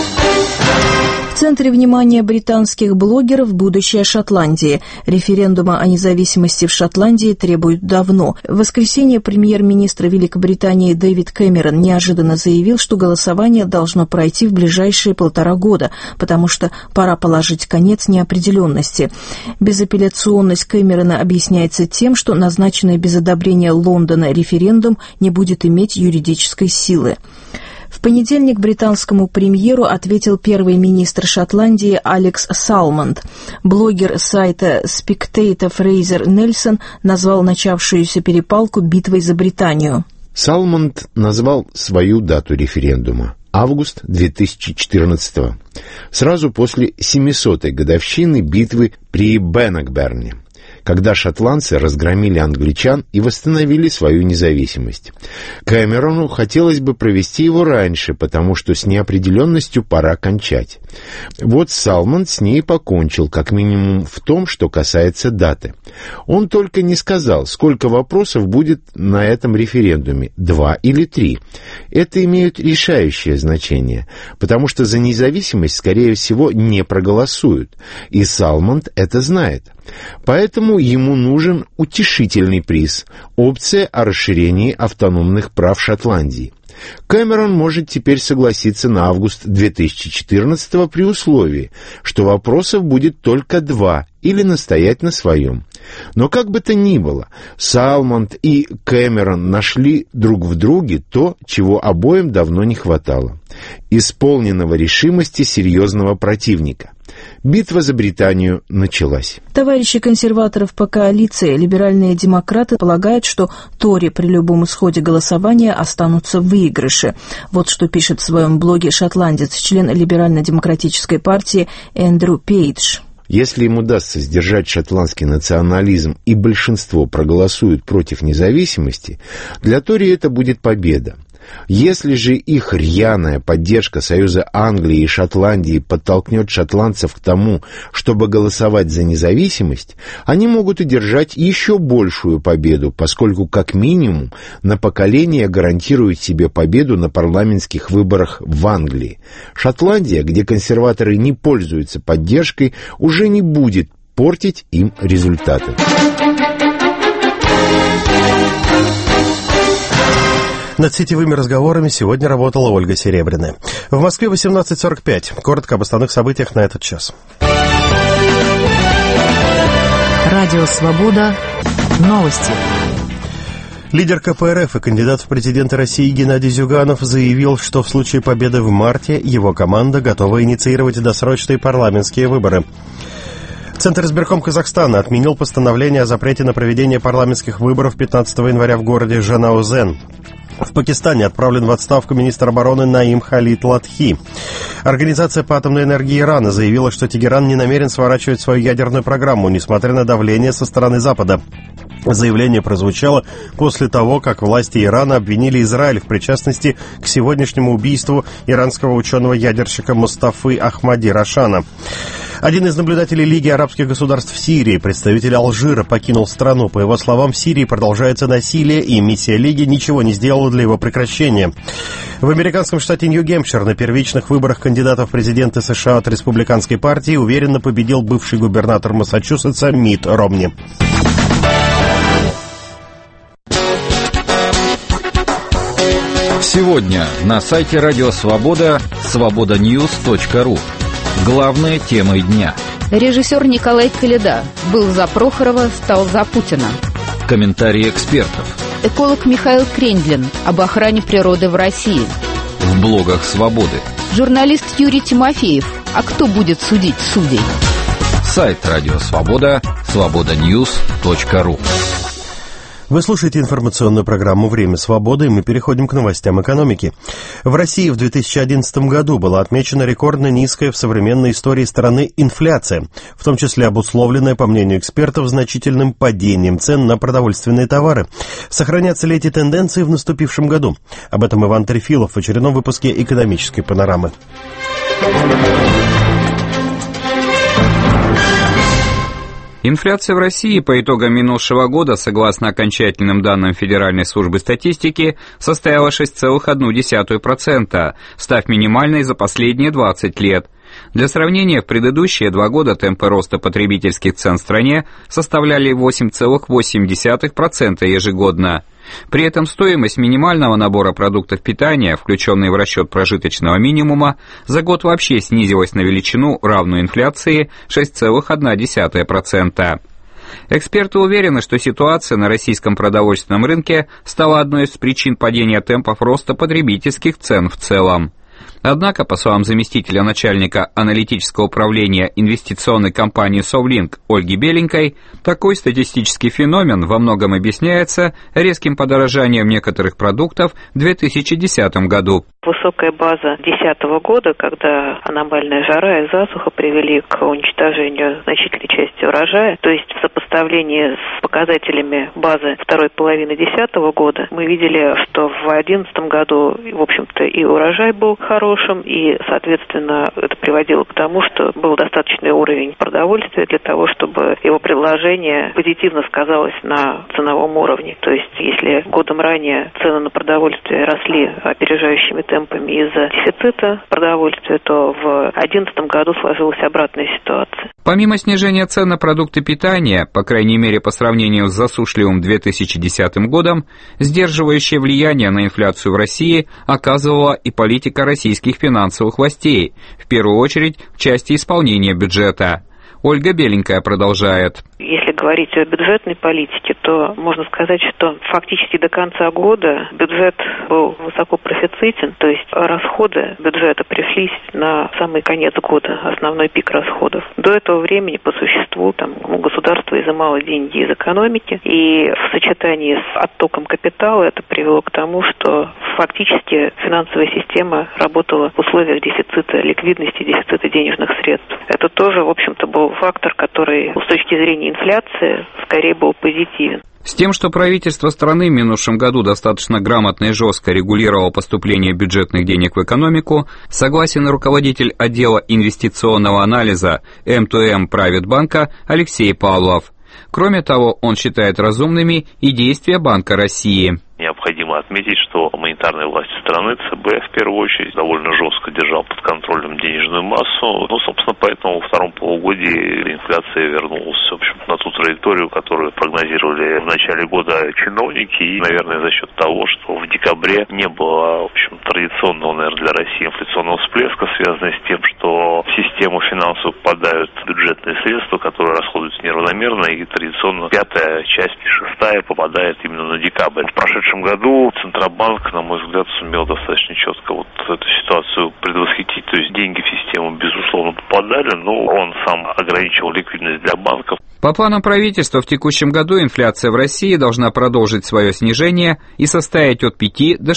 В центре внимания британских блогеров будущее Шотландии. Референдума о независимости в Шотландии требуют давно. В воскресенье премьер-министр Великобритании Дэвид Кэмерон неожиданно заявил, что голосование должно пройти в ближайшие 1,5 года, потому что пора положить конец неопределенности. Безапелляционность Кэмерона объясняется тем, что назначенный без одобрения Лондона референдум не будет иметь юридической силы. В понедельник британскому премьеру ответил первый министр Шотландии Алекс Салмонд. Блогер сайта Spectator Фрейзер Нельсон назвал начавшуюся перепалку битвой за Британию. Салмонд назвал свою дату референдума – август 2014-го, сразу после 700-й годовщины битвы при Беннокберне, когда шотландцы разгромили англичан и восстановили свою независимость. Кэмерону хотелось бы провести его раньше, потому что с неопределенностью пора кончать. Вот Салмонд с ней покончил, как минимум в том, что касается даты. Он только не сказал, сколько вопросов будет на этом референдуме, 2 или 3. Это имеет решающее значение, потому что за независимость, скорее всего, не проголосуют, и Салмонд это знает. Поэтому ему нужен утешительный приз – опция о расширении автономных прав Шотландии. Кэмерон может теперь согласиться на август 2014 при условии, что вопросов будет только 2 или настоять на своем. Но как бы то ни было, Салмонд и Кэмерон нашли друг в друге то, чего обоим давно не хватало – исполненного решимости серьезного противника. Битва за Британию началась. Товарищи консерваторов по коалиции, либеральные демократы, полагают, что Тори при любом исходе голосования останутся в выигрыше. Вот что пишет в своем блоге шотландец, член либерально-демократической партии Эндрю Пейдж. Если им удастся сдержать шотландский национализм и большинство проголосует против независимости, для Тори это будет победа. Если же их рьяная поддержка Союза Англии и Шотландии подтолкнет шотландцев к тому, чтобы голосовать за независимость, они могут одержать еще большую победу, поскольку как минимум на поколение гарантирует себе победу на парламентских выборах в Англии. Шотландия, где консерваторы не пользуются поддержкой, уже не будет портить им результаты. Над сетевыми разговорами сегодня работала Ольга Серебряная. В Москве 18:45. Коротко об основных событиях на этот час. Радио «Свобода». Новости. Лидер КПРФ и кандидат в президенты России Геннадий Зюганов заявил, что в случае победы в марте его команда готова инициировать досрочные парламентские выборы. Центр избирком Казахстана отменил постановление о запрете на проведение парламентских выборов 15 января в городе Жанаузен. В Пакистане отправлен в отставку министр обороны Наим Халид Латхи. Организация по атомной энергии Ирана заявила, что Тегеран не намерен сворачивать свою ядерную программу, несмотря на давление со стороны Запада. Заявление прозвучало после того, как власти Ирана обвинили Израиль в причастности к сегодняшнему убийству иранского ученого-ядерщика Мустафы Ахмади Рашана. Один из наблюдателей Лиги арабских государств в Сирии, представитель Алжира, покинул страну. По его словам, в Сирии продолжается насилие, и миссия Лиги ничего не сделала для его прекращения. В американском штате Нью-Гэмпшир на первичных выборах кандидатов в президенты США от республиканской партии уверенно победил бывший губернатор Массачусетса Митт Ромни. Сегодня на сайте Радио Свобода свободаньюз.ру. Главные темы дня. Режиссер Николай Коляда был за Прохорова, стал за Путина. Комментарии экспертов. Эколог Михаил Крендлин об охране природы в России. В блогах Свободы. Журналист Юрий Тимофеев. А кто будет судить судей? Сайт Радио Свобода свободаньюз.ру. Вы слушаете информационную программу «Время свободы», и мы переходим к новостям экономики. В России в 2011 году была отмечена рекордно низкая в современной истории страны инфляция, в том числе обусловленная, по мнению экспертов, значительным падением цен на продовольственные товары. Сохранятся ли эти тенденции в наступившем году? Об этом Иван Трефилов в очередном выпуске «Экономической панорамы». Инфляция в России по итогам минувшего года, согласно окончательным данным Федеральной службы статистики, составила 6,1%, став минимальной за последние 20 лет. Для сравнения, в предыдущие 2 года темпы роста потребительских цен в стране составляли 8,8% ежегодно. При этом стоимость минимального набора продуктов питания, включенной в расчет прожиточного минимума, за год вообще снизилась на величину, равную инфляции, 6,1%. Эксперты уверены, что ситуация на российском продовольственном рынке стала одной из причин падения темпов роста потребительских цен в целом. Однако, по словам заместителя начальника аналитического управления инвестиционной компании «Совлинк» Ольги Беленькой, такой статистический феномен во многом объясняется резким подорожанием некоторых продуктов в 2010 году. Высокая база 2010 года, когда аномальная жара и засуха привели к уничтожению значительной части урожая, то есть в сопоставлении с показателями базы второй половины 2010 года, мы видели, что в 2011 году, в общем-то, и урожай был хорошим, и, соответственно, это приводило к тому, что был достаточный уровень продовольствия для того, чтобы его предложение позитивно сказалось на ценовом уровне. То есть, если годом ранее цены на продовольствие росли опережающими темпами из-за дефицита продовольствия, то в 2011 году сложилась обратная ситуация. Помимо снижения цен на продукты питания, по крайней мере по сравнению с засушливым 2010 годом, сдерживающее влияние на инфляцию в России оказывала и политика российских финансовых властей, в первую очередь в части исполнения бюджета. Ольга Беленькая продолжает. Если говорить о бюджетной политике, то можно сказать, что фактически до конца года бюджет был высоко профицитен, то есть расходы бюджета пришлись на самый конец года, основной пик расходов. До этого времени по существу государство изымало деньги из экономики, и в сочетании с оттоком капитала это привело к тому, что фактически финансовая система работала в условиях дефицита ликвидности, дефицита денежных средств. Это тоже, в общем-то, был фактор, который с точки зрения инфляции скорее был позитивен. С тем, что правительство страны в минувшем году достаточно грамотно и жестко регулировало поступление бюджетных денег в экономику, согласен руководитель отдела инвестиционного анализа M2M Private Банка Алексей Павлов. Кроме того, он считает разумными и действия Банка России. Необходимо отметить, что монетарные власти страны, ЦБ, в первую очередь, довольно жестко держал под контролем денежную массу. Собственно, поэтому во втором полугодии инфляция вернулась, в общем, на ту траекторию, которую прогнозировали в начале года чиновники. И, наверное, за счет того, что в декабре не было, в общем, традиционного, наверное, для России инфляционного всплеска, связанного с тем, что в систему финансов попадают бюджетные средства, которые расходуются неравномерно, и традиционно пятая часть, шестая попадает именно на декабрь. В прошедшем году Центробанк, на мой взгляд, сумел достаточно четко эту ситуацию предвосхитить. То есть деньги в систему, безусловно, попадали, но он сам ограничивал ликвидность для банков. По планам правительства, в текущем году инфляция в России должна продолжить свое снижение и составить от 5 до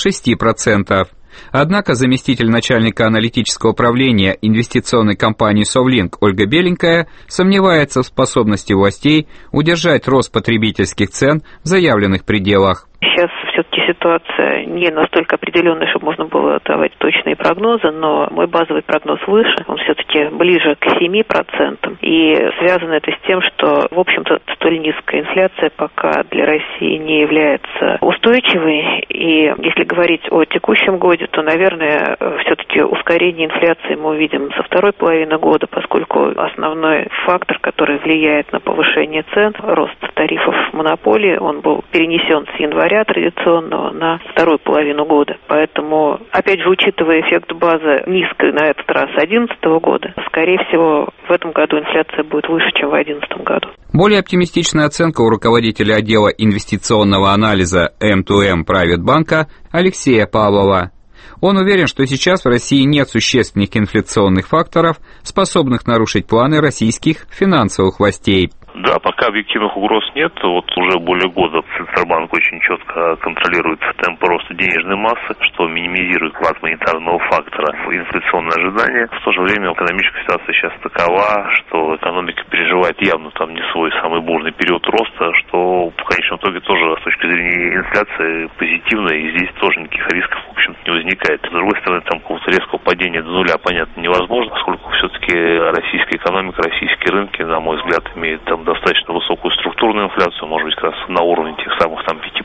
6%. Однако заместитель начальника аналитического управления инвестиционной компании «Совлинк» Ольга Беленькая сомневается в способности властей удержать рост потребительских цен в заявленных пределах. Сейчас все-таки ситуация не настолько определенная, чтобы можно было давать точные прогнозы, но мой базовый прогноз выше, он все-таки ближе к 7%. И связано это с тем, что, в общем-то, столь низкая инфляция пока для России не является устойчивой. И если говорить о текущем годе, то, наверное, все-таки ускорение инфляции мы увидим со второй половины года, поскольку основной фактор, который влияет на повышение цен, рост тарифов монополии, он был перенесен с января традиционного на вторую половину года. Поэтому, опять же, учитывая эффект базы низкой на этот раз 2011 года, скорее всего, в этом году инфляция будет выше, чем в 2011 году. Более оптимистичная оценка у руководителя отдела инвестиционного анализа M2M Private Bank Алексея Павлова. Он уверен, что сейчас в России нет существенных инфляционных факторов, способных нарушить планы российских финансовых властей. Да, пока объективных угроз нет. Вот уже более года Центробанк очень четко контролирует темп роста денежной массы, что минимизирует вклад монетарного фактора в инфляционные ожидания. В то же время экономическая ситуация сейчас такова, что экономика переживает явно там не свой самый бурный период роста, что в конечном итоге тоже с точки зрения инфляции позитивно, и здесь тоже никаких рисков, в общем-то, не возникает. С другой стороны, там какого-то резкого падения до нуля, понятно, невозможно, поскольку все-таки российская экономика, российские рынки, на мой взгляд, имеют там достаточно высокую структурную инфляцию, может быть, как раз на уровне тех самых там 5%,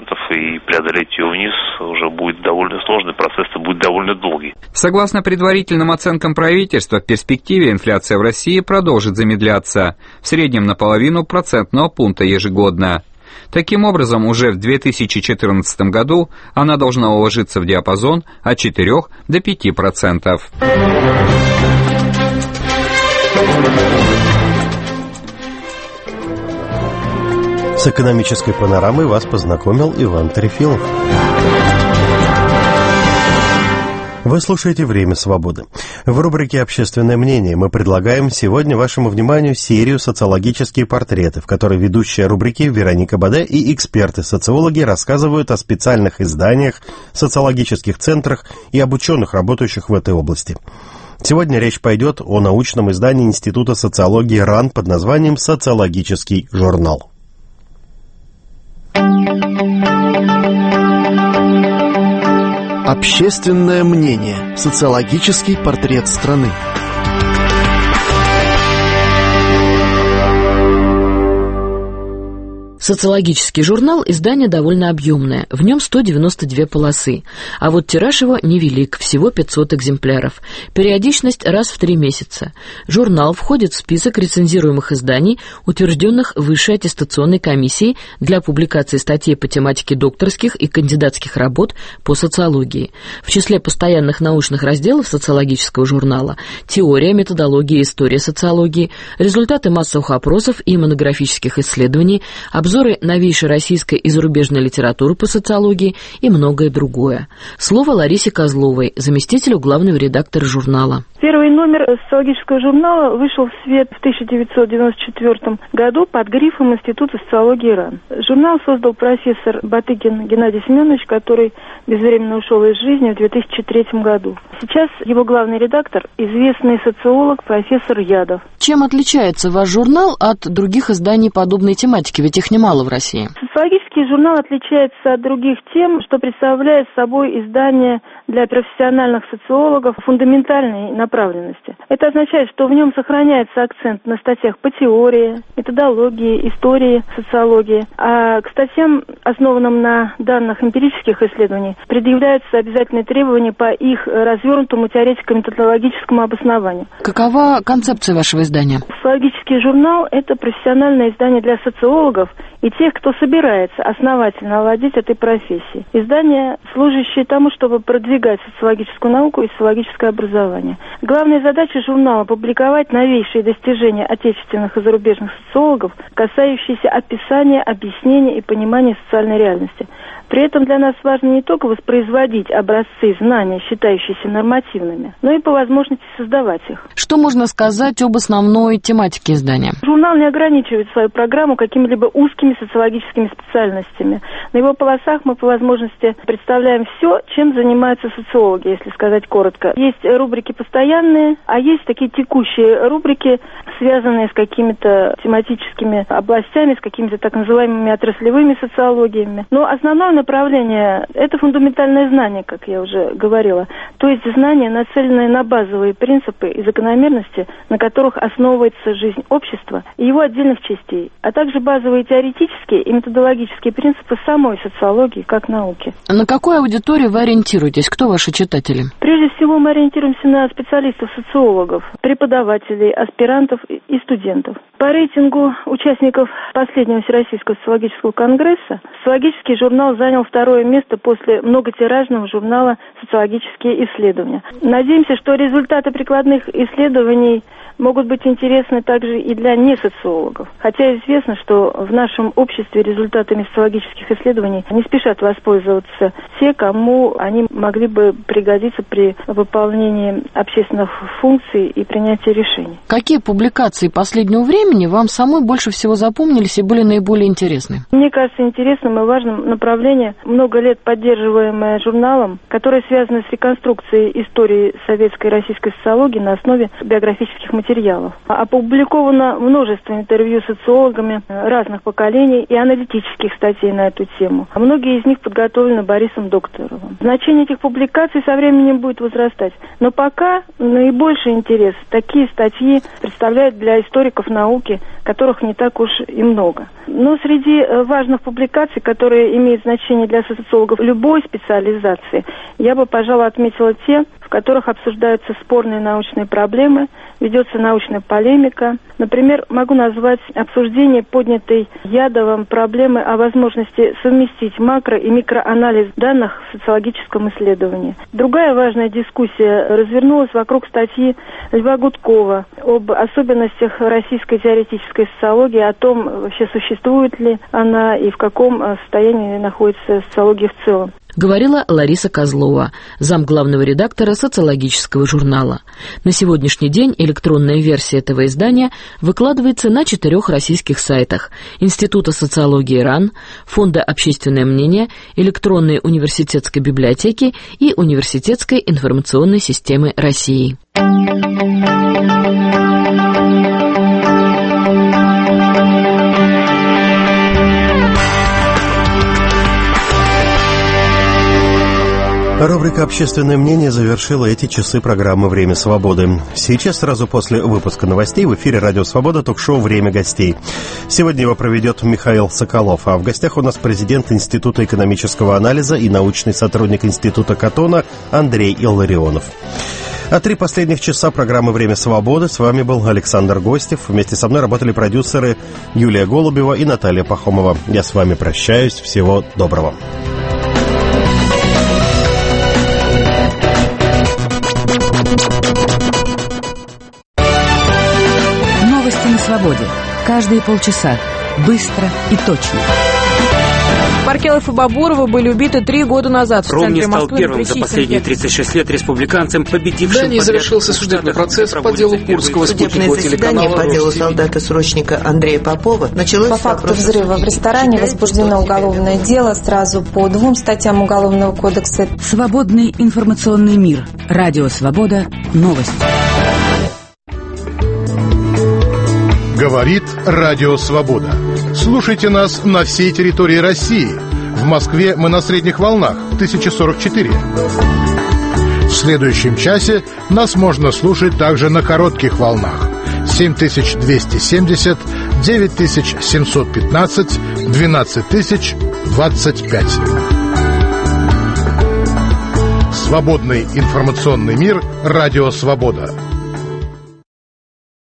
и преодолеть ее вниз уже будет довольно сложный, процесс будет довольно долгий. Согласно предварительным оценкам правительства, в перспективе инфляция в России продолжит замедляться, в среднем на 0,5% пункта ежегодно. Таким образом, уже в 2014 году она должна уложиться в диапазон от 4 до 5%. С экономической панорамой вас познакомил Иван Трефилов. Вы слушаете «Время свободы». В рубрике «Общественное мнение» мы предлагаем сегодня вашему вниманию серию «Социологические портреты», в которой ведущая рубрики Вероника Баде и эксперты-социологи рассказывают о специальных изданиях, социологических центрах и об ученых, работающих в этой области. Сегодня речь пойдет о научном издании Института социологии РАН под названием «Социологический журнал». Общественное мнение. Социологический портрет страны. Социологический журнал – издание довольно объемное, в нем 192 полосы, а вот тираж его невелик, всего 500 экземпляров. Периодичность раз в 3 месяца. Журнал входит в список рецензируемых изданий, утвержденных Высшей аттестационной комиссией для публикации статей по тематике докторских и кандидатских работ по социологии. В числе постоянных научных разделов социологического журнала – теория, методология и история социологии, результаты массовых опросов и монографических исследований, обзоры новейшей российской и зарубежной литературы по социологии и многое другое. Слово Ларисе Козловой, заместителю главного редактора журнала. Первый номер социологического журнала вышел в свет в 1994 году под грифом Института социологии РАН. Журнал создал профессор Батыгин Геннадий Семенович, который безвременно ушел из жизни в 2003 году. Сейчас его главный редактор – известный социолог профессор Ядов. Чем отличается ваш журнал от других изданий подобной тематики? Ведь их немало в России. Социологический журнал отличается от других тем, что представляет собой издание для профессиональных социологов фундаментальной направленности. Это означает, что в нем сохраняется акцент на статьях по теории, методологии, истории, социологии, а к статьям, основанным на данных эмпирических исследований, предъявляются обязательные требования по их развернутому теоретико-методологическому обоснованию. Какова концепция вашего издания? Социологический журнал – это профессиональное издание для социологов, и тех, кто собирается основательно овладеть этой профессией. Издание, служащее тому, чтобы продвигать социологическую науку и социологическое образование. Главная задача журнала – публиковать новейшие достижения отечественных и зарубежных социологов, касающиеся описания, объяснения и понимания социальной реальности. При этом для нас важно не только воспроизводить образцы знаний, считающиеся нормативными, но и по возможности создавать их. Что можно сказать об основной тематике издания? Журнал не ограничивает свою программу какими-либо узкими социологическими специальностями. На его полосах мы по возможности представляем все, чем занимаются социологи, если сказать коротко. Есть рубрики постоянные, а есть такие текущие рубрики, связанные с какими-то тематическими областями, с какими-то так называемыми отраслевыми социологиями. Но основное направление – это фундаментальное знание, как я уже говорила. То есть знания, нацеленные на базовые принципы и закономерности, на которых основывается жизнь общества и его отдельных частей, а также базовые теоретические и методологические принципы самой социологии как науки. На какую аудиторию вы ориентируетесь? Кто ваши читатели? Прежде всего мы ориентируемся на специалистов-социологов, преподавателей, аспирантов и студентов. По рейтингу участников последнего Всероссийского социологического конгресса социологический журнал занял второе место после многотиражного журнала «Социологические исследования». Надеемся, что результаты прикладных исследований могут быть интересны также и для несоциологов. Хотя известно, что в нашем обществе результатами социологических исследований не спешат воспользоваться те, кому они могли бы пригодиться при выполнении общественных функций и принятии решений. Какие публикации последнего времени вам самой больше всего запомнились и были наиболее интересны? Мне кажется, интересным и важным направление, много лет поддерживаемое журналом, которое связано с реконструкцией истории советской и российской социологии на основе биографических материалов. Опубликовано множество интервью с социологами разных поколений и аналитических статей на эту тему. Многие из них подготовлены Борисом Докторовым. Значение этих публикаций со временем будет возрастать. Но пока наибольший интерес такие статьи представляют для историков науки, которых не так уж и много. Но среди важных публикаций, которые имеют значение для социологов любой специализации, я бы, пожалуй, отметила те, в которых обсуждаются спорные научные проблемы, ведется научная полемика. Например, могу назвать обсуждение поднятой Ядовым проблемы о возможности совместить макро- и микроанализ данных в социологическом исследовании. Другая важная дискуссия развернулась вокруг статьи Льва Гудкова об особенностях российской теоретической социологии, о том, вообще существует ли она и в каком состоянии находится социология в целом. Говорила Лариса Козлова, замглавного редактора социологического журнала. На сегодняшний день электронная версия этого издания выкладывается на 4 российских сайтах: Института социологии РАН, Фонда «Общественное мнение», электронной университетской библиотеки и университетской информационной системы России. Рубрика «Общественное мнение» завершила эти часы программы «Время свободы». Сейчас, сразу после выпуска новостей, в эфире «Радио Свобода» ток-шоу «Время гостей». Сегодня его проведет Михаил Соколов, а в гостях у нас президент Института экономического анализа и научный сотрудник Института Катона Андрей Илларионов. А 3 последних часа программы «Время свободы» с вами был Александр Гостев. Вместе со мной работали продюсеры Юлия Голубева и Наталья Пахомова. Я с вами прощаюсь. Всего доброго. Новости на свободе. Каждые полчаса. Быстро и точно. Маркелов и Бабурова были убиты 3 года назад в Ромни центре Москвы. стал первым за последние 36 лет республиканцем, победившим... В Дании завершился судебный процесс по делу Курского спутникового телеканала. Судебное заседание по делу солдата-срочника Андрея Попова началось... По факту взрыва в ресторане возбуждено уголовное дело сразу по 2 статьям Уголовного кодекса. Свободный информационный мир. Радио Свобода. Новости. Говорит Радио Свобода. Слушайте нас на всей территории России. В Москве мы на средних волнах 1044. В следующем часе нас можно слушать также на коротких волнах 7270, 9715, 12025. Свободный информационный мир. Радио Свобода.